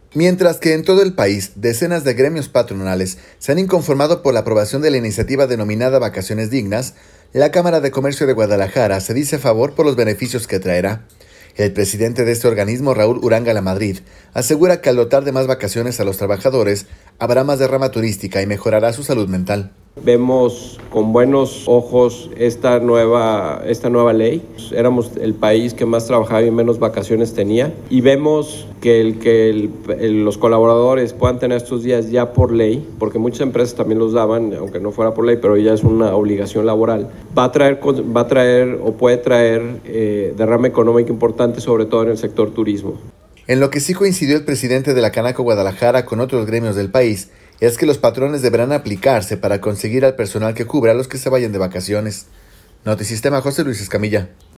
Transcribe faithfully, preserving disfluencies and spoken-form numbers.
Mientras que en todo el país, decenas de gremios patronales se han inconformado por la aprobación de la iniciativa denominada Vacaciones Dignas, la Cámara de Comercio de Guadalajara se dice a favor por los beneficios que traerá. El presidente de este organismo, Raúl Uranga Lamadrid, asegura que al dotar de más vacaciones a los trabajadores, habrá más derrama turística y mejorará su salud mental. Vemos con buenos ojos esta nueva, esta nueva ley. Éramos el país que más trabajaba y menos vacaciones tenía. Y vemos que, el, que el, el, los colaboradores puedan tener estos días ya por ley, porque muchas empresas también los daban, aunque no fuera por ley, pero ya es una obligación laboral. Va a traer, va a traer o puede traer eh, derrama económica importante, sobre todo en el sector turismo. En lo que sí coincidió el presidente de la Canaco Guadalajara con otros gremios del país es que los patrones deberán aplicarse para conseguir al personal que cubra a los que se vayan de vacaciones. Notisistema, José Luis Escamilla.